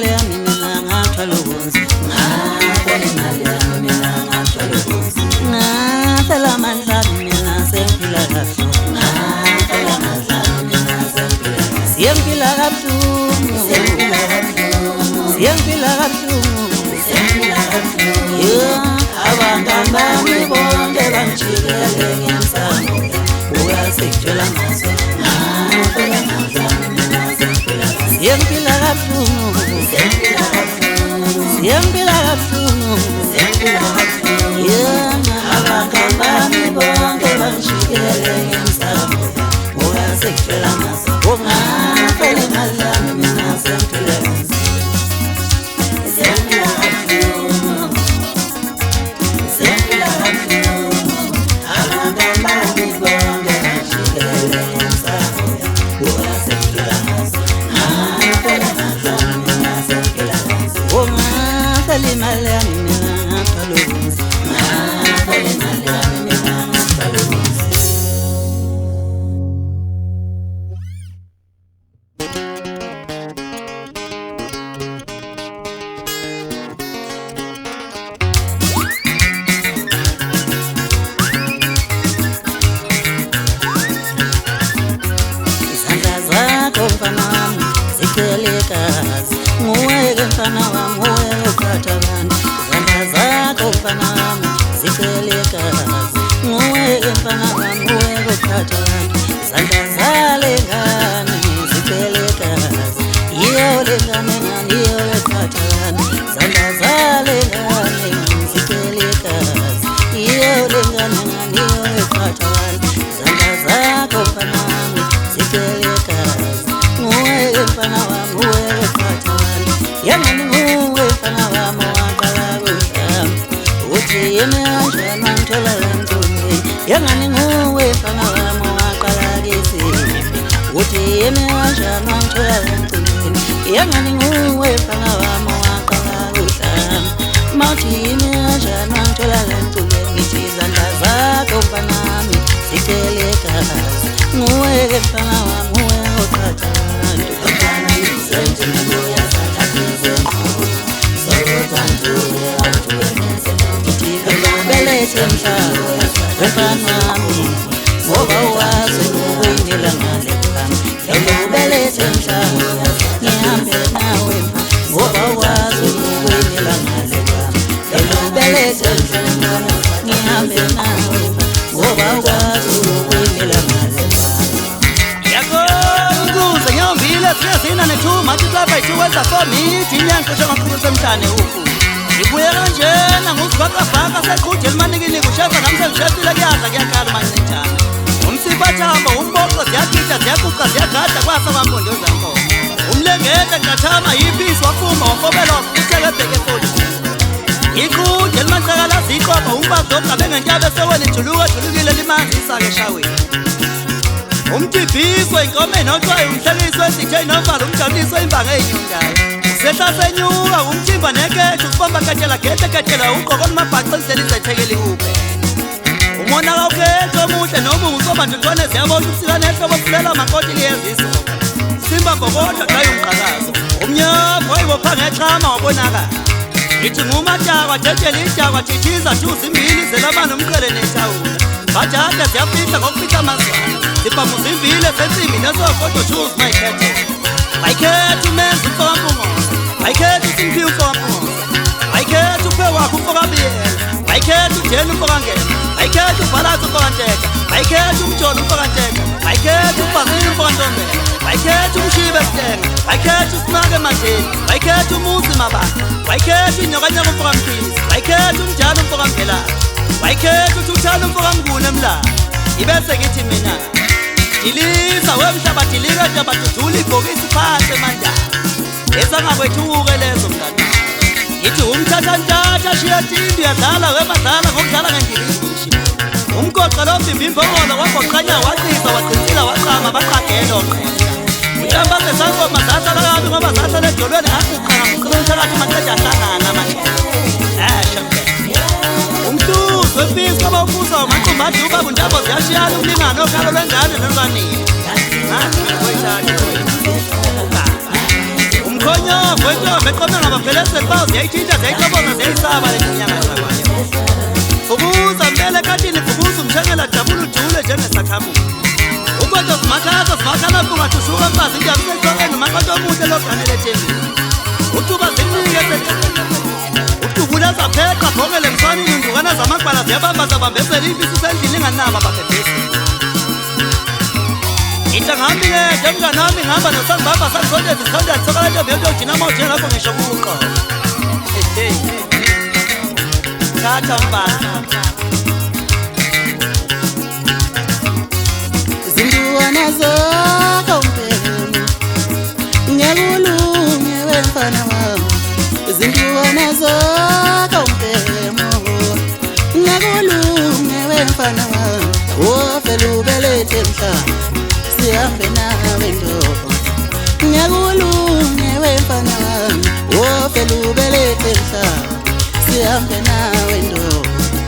yami mina ngathwala ubunzi, ngafela imali yami mina ngathwala ubunzi, ngafela amandla ami mina sengiphila kahle, ngafela amandla ami mina sengiphila kahle, siyaphila kabuhlungu, siyaphila kabuhlungu, siyaphila kabuhlungu, siyaphila kabuhlungu. Abangani bami bonke bangijikele ngemsamo, buka sekutshela ngaso, ngafela amandla ami mina sengiphila kahle, siyaphila kabuhlungu, siyaphila kabuhlungu, siyaphila kabuhlungu, siyaphila kabuhlungu. Abangani bami bonke bangijikele ngemsamo, buka sekutshela ngaso, ngafela imali yami mina sengiphila kahle, siyaphila kabuhlungu, siyaphila kabuhlungu. Abangani bami bonke bangijikele ngemsamo, buka sekutshela ngaso, ngafela amandla ami mina sengiphila kahle, ngafela imali yami mina ngathwala ubunzi, ngafela imali yami mina ngathwala ubunzi. Izandla zakho mfana wami zigcwele igazi, nguwe-ke mfana wami, nguwe ophatha abantu. Izandla zakho mfana wami zigcwele igazi, nguwe-ke mfana wami, nguwe ophatha abantu. Izandla zale ngane zigcwele igazi, yiyo le ngane ngane, yiyo ephatha abantu. Izandla zale ngane zigcwele igazi, yiyo le ngane ngane, yiyo ephatha abantu. Izandla zakho mfana wami zigcwele igazi, nguwe mfana wami, nguwe ophatha abantu. Yangani nguwe mfana wami owaqala kuhlamba, uthi yena kanjani wangithola la ntombi. Yangani nguwe mfana wami owaqala kisimbi, uthi yena kanjani wangithola la ntombi. Yangani nguwe mfana wami owaqala kuhlamba, mawuthi yena kanjani wangithola la ntombi. Ngithi izandla zakho mfana wami zigcwele igazi, nguwe mfana wami, nguwe ophatha abantu. Belethe mhlaba wefana wami, ngoba wazi ukuyinela ngale khama. Belethe mhlaba ngihambe nawe, ngoba wazi ukuyinela ngale khama. Belethe mhlaba ngihambe nawe, ngoba wazi ukuyinela ngale khama. Yakonkuze ngiyombile siyazina nethuma athi lapha ithuwenza for me, inyanga cishe ngaqhubisa emhlane ufu. Ibuye kanjena nguzibhakabhaka seqhudela manikini kushefa nami sengishefile kuyadla kuyakhala mancinjana. Umsibathamba umboko ziyagida ziyaquqa ziyagada kwasa kwampondoza nkomo. Umlengete ngathama yipisi wafuma wafobela wakuthele ebheke foli. Iqhudela manqakala ziqoba umbazoqa bengentyabe sewena ijuluka julukile limanzi isake eshaweni. Umtibhiso inkomo enoxwayo umhlekiswe esithe inovalo umjabuliso imbanga eyinyundayo. Sehla senyuka umthimba nekethe usibamba ketshela gethe ketshela uqoko olumabhaca endlela izethekeli ube. Umona kawukhethe omuhle noma ungusoba nje ntwane ziyabona ubusika nehlobo silela makoti liyeziso. Simba ngokodwa qayo umqhakazo. Umnyama wayibopha ngexhama wabonakala. Ithi ngumatakwa jetshela idakwa thithiza juzi imbili zelabana umqele nethawula. Bajada ziyafihla ngokufihla amazwana. Sibhamuza imvile sensimbi nesokodwa juzi mayikhethe. Mayikhethe umenzi umfokampungoza, mayikhethe usimpiwe umfokampungoza, mayikhethe uphe wakho umfokabiyela, mayikhethe ujeni umfokangena, mayikhethe ubhalazi umfokanteka, mayikhethe umjolo umfokanteka, mayikhethe ubhazile umfokantombela, mayikhethe umshibe esitenga, mayikhethe usinake emanzini, mayikhethe umuzi mabanga, mayikhethe inyokanyaka umfokamphisi, mayikhethe umjalo umfokamvelana, mayikhethe uthuthane umfokamnguni emlanga. Ibese ngithi mina Dilisa wemhlaba dilika nje bathuthula ibhokisi phansi emandala. Esangakwethuke lezo mngani. Yithi umthatha ntatha shiya tindi yadlala wemadlala ngokudlala ngendilishi. Umgoqa lo mbimbi imbongolo wagoqanya waqiza waqintsila waqama baqagela oqhela. Utamba sesangoma zahlala kabi ngoba zahlala edolweni aquqa ngaquqa umthakathi maqeda ahlangana manje. Shamke. Umhluzo wefisi kaba ufuza umaqumbathi ubaba uNtambo ziyashiyana umlingano okhalo lwengane nolwanini. Umkhonyovu wentombi beqome ngabaphelese bawo ziyayithinta ziyayixoboza ziyayisaba le nyanga zakwayo ubuza mbele katini kubuza umshengela jabula ujule njengesakhamu ukodwa simakhala kungathushuka mfazi indaba isehlokweni umakoti omuhle loganele ethembini utuba zinike utubula zapheqa bhongele mswanini indukana zamagwala ziyabambazabambezela imfisi usendlini inganaba baphethesi ngihambile njengomnganami ngihamba nosangibamba sangisondeza isondela sokala ntombi yokuyogcina amawuthi ngakho ngisho kuqo thatha mfana zinduwana zakho mpemu ngiyakulunge wemfana wami zinduwana zakho mpemu ngiyakulunge wemfana wami wofela ubelethe mhlaba sihambe nawe ndobo ngiyakulunge wemfana wami wofela ubelethe mhlaba sihambe nawe ndobo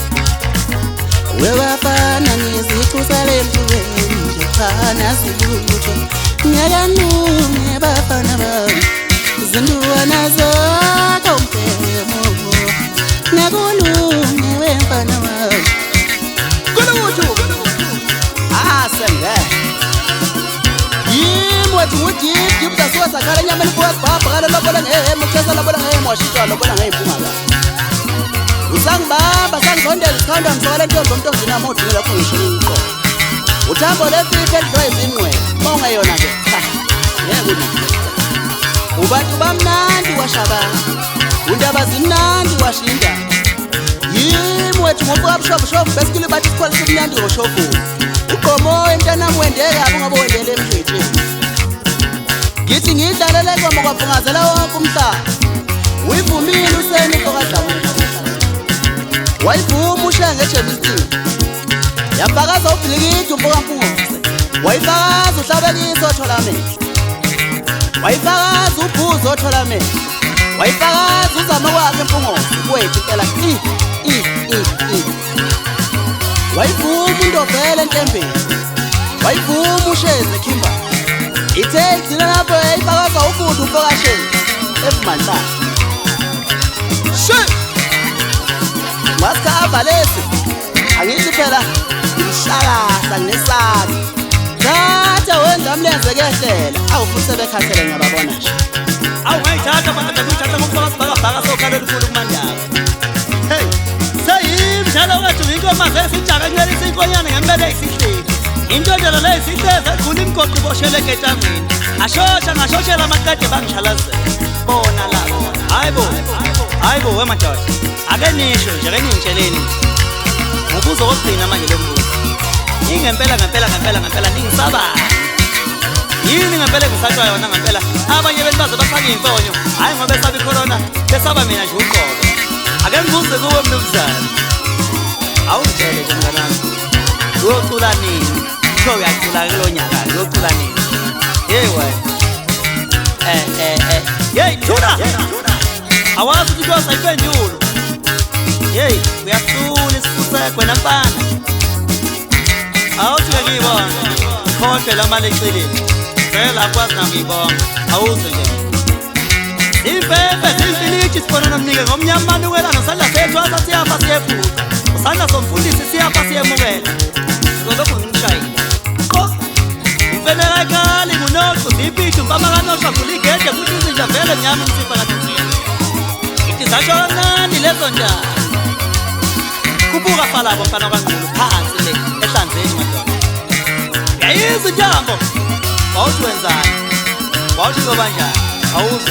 wewafana ngizixusale empilweni nje phana silutho ngiyakulunge bafana bami zinduwana zakho mpemo ngiyakulunge wemfana wami kulutho asenge wethu ngujidi ubudasiwa sakhala enyameni kuwasibhabhakala lobola ngehemo kushesa lobola ngehemo washitshwa lobola ngeyiphumaka usangibamba sangizondela isikhandwa ngisokala ntombi omntozini amodini lapho ngisho uthambo lefihle elidliwa izinqwele uma ungayona-ke ngeke ubantu bamnandi washabana undaba zimnandi washinda yimi wethu ngokuka bushobushobu besikile bathi isikhwalisa umnandi ngoshofuku uqomoyo mntanami wendekabi ungabe wendele emdwetsheni ngithi ngiyidlalele kwama kwafungazela wonke umhlaba uyivumile useni kokadlamuka wayivuma ushenge ejemisini yafakaza ubhilikidi umfokampungoze wayifakaza uhlabekisa otholamehlo wayifakaza ubhuzo otholamehlo wayifakaza uzama kwakhe empungoze kwethu impela wayivuma undovele entembeni wayivuma usheze ekhimba ithe igcina lapho yayifakaza ubudu umfokasheni evumanhlaba masikahamba lesi angithi phela ngishakasa nginesaka thatha wenza mlenze kehlela awufuthi sebekhathele ngiyababona nje awungayithatha bakade kuyithatha ngokufakasibhakabhaka sokhalela ufuna kumandaba hey seyimdlalo wethu ngiyinkomazi esijaka ncelisa inkonyane ngempela eyisihleli intondelo le isihlezi egcula imigoqo iboshele eketangweni ashosha ngashoshela amaqede bangishalazela bona labo hayibo wemadoda ake nisho nje ake ningitsheleni ngobuzo kokugcina manje lembuzo ingempela ningisabani yini ngempela ngisatshwa yona ngempela abanye benbaze bafaka imfonyo hayi ngoba besaba icorona besaba mina nje uqobo ake ngibuze kuwe mnumzane awungitshele nje mnganami uyocula nini kho uyacula kulo nyaka uyocula nini hey wena hey thuna awazi ukuthi wasayiphendulo hey uyasula isifusekwe nampana awuthi ngiyibona khonke lamali eceleni phela akwazi ngiyibona awuze nje impempe zimfilithi sibona nomnike ngomnyamana ukwela nosandla sethu asasiyafa siyefuqa usandla somfundisi siyafa siyemukela ngolokho ngishayile qo imfenela ekhali ngunoqo ziphithi umpama kanosha vula igede futhi izinja vele mnyama umsipha kathizile ithi zasho kancane lezo njalo kubuka falabo mfana kaNgqulu phansi le ehlanzeni madoda yayizi njambo wawuthi wenzani wawuthi ngoba njani awuze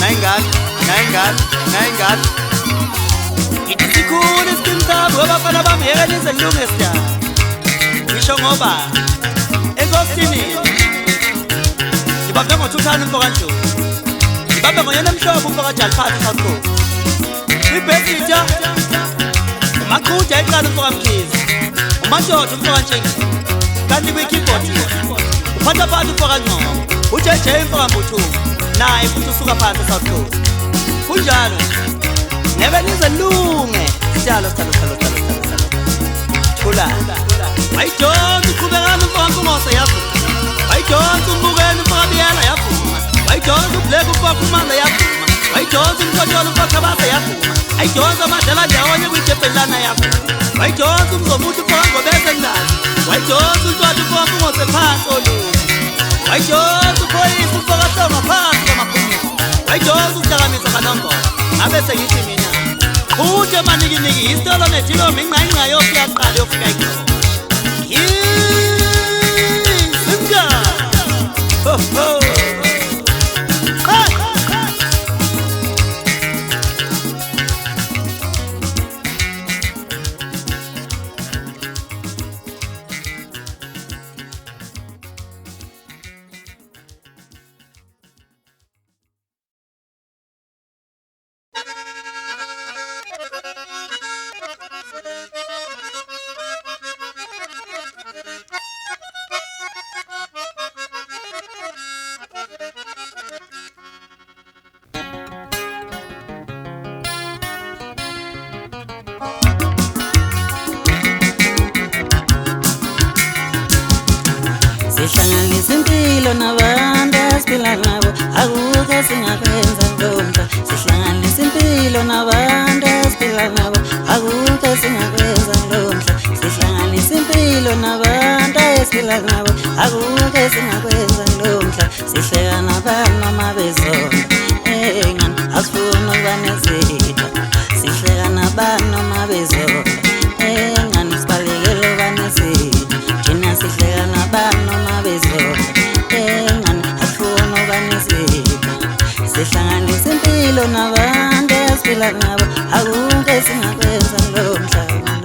nayingani ithi sikhulu isikimsabu abafana bami yeke nize nilunge sidala ngisho ngoba enkosini ngibambe ngothuthana umfokaNdlovu ngibambe ngoyena mhlobo umfokaJaliphatha South Coast ibhesitha umaqhuja eqala umfokaMkhize uMadoda umfokaNtshengisa kanti kwi-keyboard uphatha phansi umfokaNgcobo uJJ umfokaMbuthuma naye futhi usuka phansi eSouth Coast kunjalo ngeke nize nilunge sitalo thula wayidonsa uqhubekana umfokaNkungose yavuma wayidonsa umbukeni umfokabiyela yavuma wayidonsa ublack umfokakhumalo yavuma wayijonza umkotsholo ukokhabase yavuma ayijonza amadlela ndawonye kwijebhelana yavuma wayijonza umzomuthi ufongo bese ndazi wayijonza untwala ufongo ungosephansi olumu wayijonza uphoyisa ufokasonga phansi kwamaphumulo wayijonza usidakamisa kanombolo ngabe sengithi mina uje manikiniki isitolo nejilombe ingqayingqa yokuyaqala yofika ikhona Simga ho ho Sihlanganisa impilo nabantu esiphila nabo akukho singakwenza lomhla sihlanganisa impilo nabantu esiphila nabo akukho singakwenza lomhla sihlanganisa impilo nabantu esiphila nabo akukho singakwenza lomhla sihleka nabantu noma bezonda ngani asifuni ukuba nezitha sihleka nabantu noma bezonda ngani sibalekele ukuba nezitha thina sihleka nabantu noma bezonda ngani asifuni ukuba nezitha sihlanganisa impilo nabantu esiphila nabo akukho singakwenza lomhla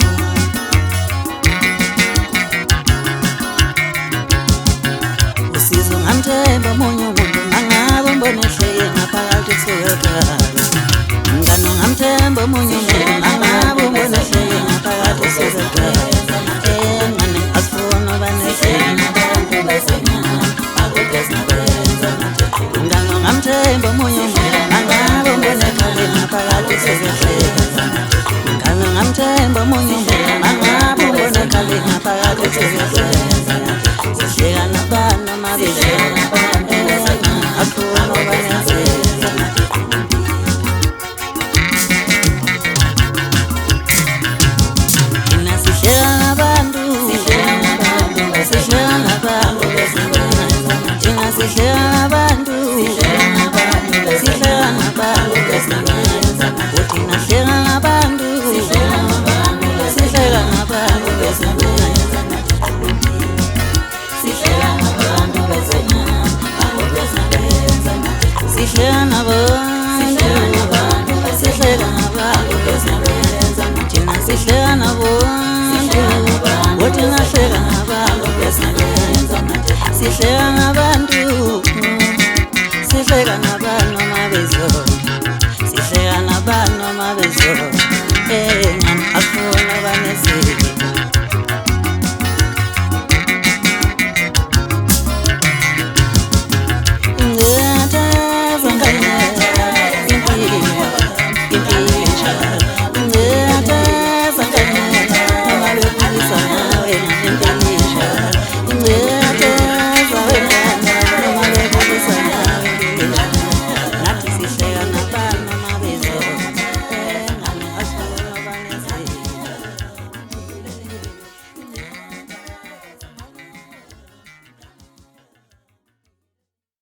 usizo ngamthemba omunye umuntu mangabe umbone ehleke ngaphakathi esukakhaya ngano ngamthemba omunye umuntu mangabe umbone ehleke ngaphakathi esukakhaya ngane asifuni ukuba nehleke nabantu besenyama akukho singakwenza ngano ngamthemba omunye umuntu mangabe umbone ehleke ngaphakathi esukakhaya ngano ngamthemba omunye umuntu mangabe umbone ehleke ngaphakathi esukakhaya sihleka nabantu noma bezonda asifuni ukuba nezitha thina sihleka nabantu sihleka nabantu thina sihleka nabantu thina sihleka nabantu sihleka nabantu sihleka nabantu sihleka nabantu sihleka nabantu thina sihleka nabantu thina sihleka nabantu sihleka